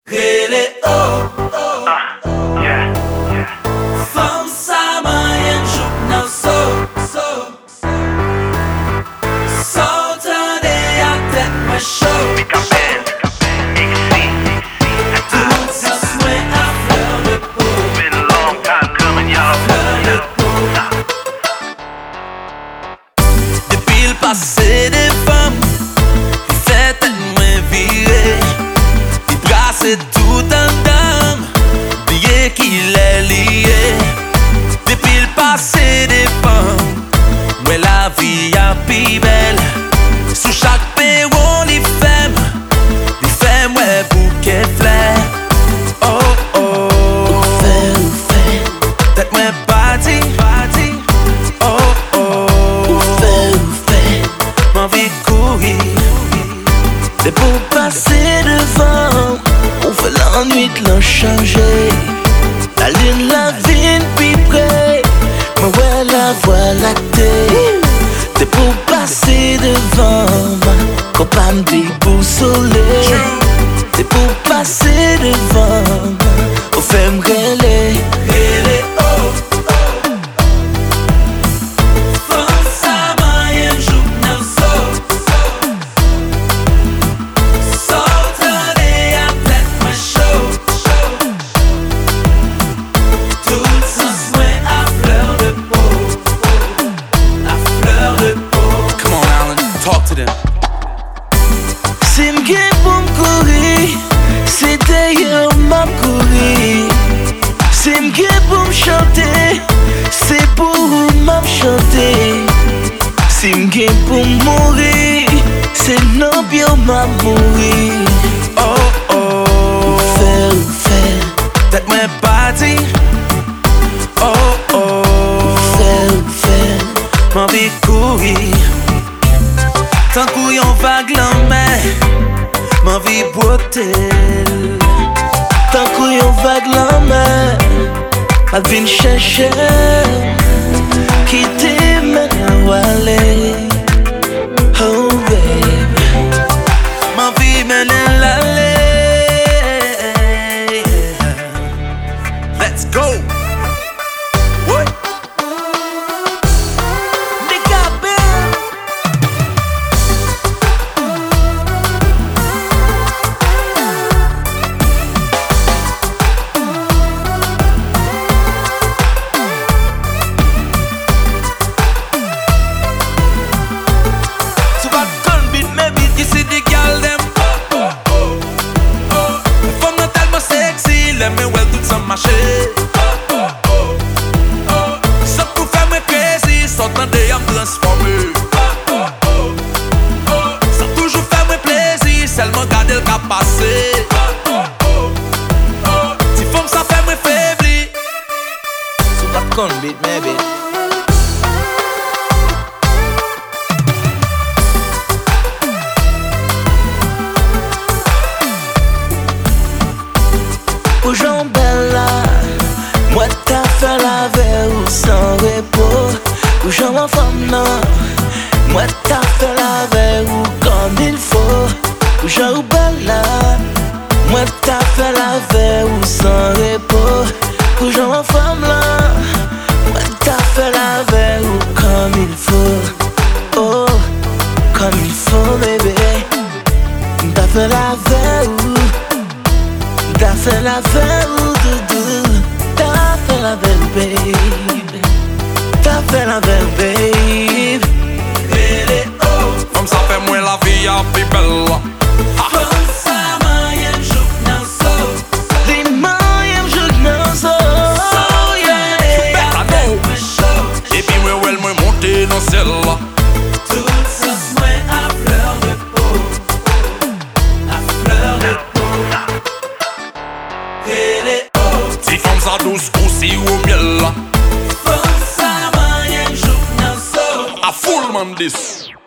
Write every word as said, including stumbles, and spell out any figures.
Really, oh, oh. Uh, yeah, yeah. From Samayen journal so, so. Saturday à tête me chaud. Pick up pen, X C, Tout ça se met à fleur de peau. been a long time coming, y'all. Fleur de peau. Depuis le passé des femmes, il fait tellement virer. Il brasse tout un dame, oublier qu'il est lié. Depuis le passé des femmes, ouais la vie a plus belle. Sous chaque perron, les femmes, les femmes, ouais bouquet flair. Oh oh, ou fait, ou fait, tête moi party, party. Oh oh, ou fait, ou fait, m'envie courir. C'est pour passer devant, on fait la nuit de l'en changer. La lune, la vie, puis près, mais ouais la voie lactée. C'est pour passer devant, qu'on pas me déboussoler. C'est pour passer devant, on fait me relayer. Really, oh, oh. From Samayen journal so, so. Saturday à tête me chaud, chaud. Tout ça se met à fleur de peau, à fleur de peau. Come on, Alan, talk to them. C'est m'gain pour m'courir, c'est d'ailleurs m'a courir. C'est m'gain pour m'chanter, c'est pour m'a chanter. C'est m'gain pour m'mourir, c'est non bien m'a mourir. Oh oh, Ou faire, ou faire, tête moi party. Oh oh, ou faire, ou faire. m'envie courir. Tant qu'on vague la mer, m'envie boiter. Tant qu'on yon vague la mer, ma vie chercher. Qui t'aime à aller. Oh baby, M'envie mener l'aller. Let's go. Ouais. So bad gun beat me beat, you see the girl them. Oh oh oh oh. Les femmes not tellement sexy, let me well tout ça marcher. Oh oh oh oh. Ça pour faire me crazy, sortant de y'am transformé. Oh oh oh oh. Ça toujours fait me plaisir, seulement garder le cap passé. Oh oh oh oh. Si femme ça fait me faiblir. So bad gun beat me beat. aux gens bella, moi t'as fait la veille ou sans repos. Aux gens en femme non, moi t'as fait la veille ou comme il faut. Aux gens bella, moi t'as fait la veille ou sans repos. Aux gens en femme là, moi t'as fait la veille ou comme il faut. Oh, comme il faut bébé, t'as fait la veille ou. T'as fait la veille, ou doudou. T'as fait la veille, babe. T'as fait la veille, babe. Really, oh. Comme ça fait moins la vie à plus belle. From Samayen journal so, Les mains, y'aiment journal, so. so yeah. Better À know. tête me chaud. Et puis moi, elle m'a monté dans celle-là. Tout ça se met à fleur de peau, à fleur de peau. Really, oh. Si femme ça douce aussi au miel là. From Samayen journal so. A full man this.